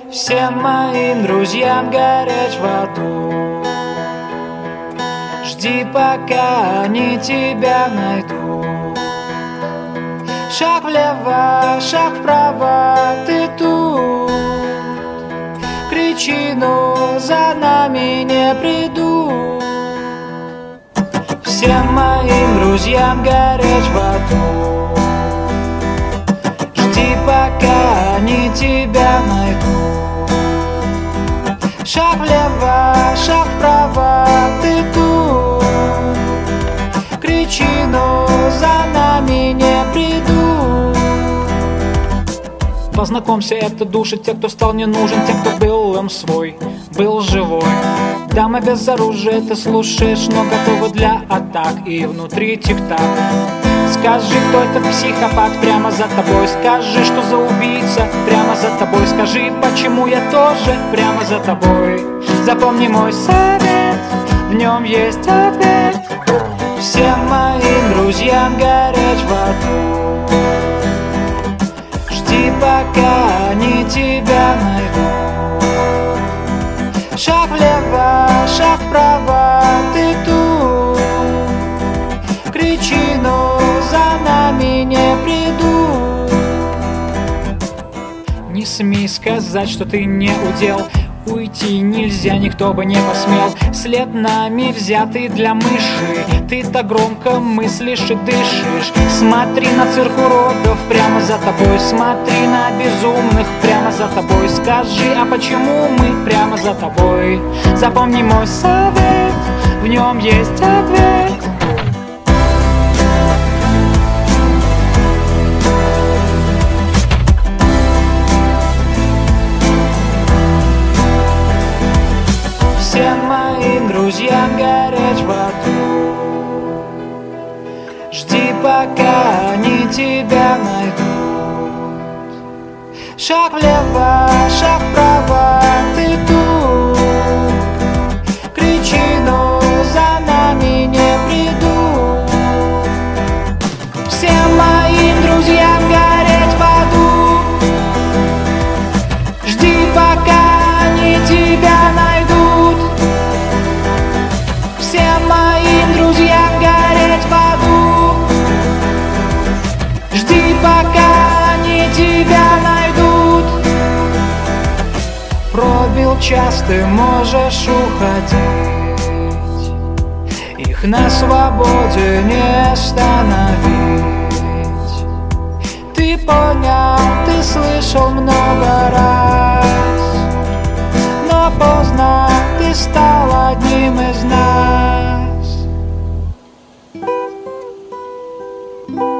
Всем моим друзьям гореть в аду. Жди, пока они тебя найдут. Шаг влево, шаг вправо, ты тут. Кричи, но за нами не придут. Всем моим друзьям гореть в аду. Жди, пока они тебя найдут. Шаг влево, шаг вправо, ты тут. Кричи, но за нами не придут. Познакомься, это души, те, кто стал не нужен, те, кто был им свой, был живой. Дамы без оружия, ты слушаешь, но готовы для атак, и внутри тик-так. Скажи, кто этот психопат прямо за тобой. Скажи, что за убийца прямо за тобой. Скажи, почему я тоже прямо за тобой. Запомни мой совет, в нем есть ответ. Всем моим друзьям гореть в аду. Жди, пока они тебя найдут. Шаг влево, шаг вправо, ты тут. Кричи, но за нами не придут. Не смей сказать, что ты не удел. Уйти нельзя, никто бы не посмел. След нами взятый для мыши. Ты так громко мыслишь и дышишь. Смотри на цирк уродов прямо за тобой. Смотри на безумных прямо за тобой. Скажи, а почему мы прямо за тобой? Запомни мой совет, в нем есть ответ. Всем моим друзьям гореть в аду. Жди, пока они тебя найдут. Шаг влево, шаг вправо, ты тут. Кричи, но за нами не придут. Всем моим друзьям гореть в аду. Жди, пока они тебя найдут. Всем моим друзьям гореть в аду. Жди, пока они тебя найдут. Пробил час, ты можешь уходить. Их на свободе не остановить. Ты понял, ты слышал много раз, но поздно, ты стал одним из нас.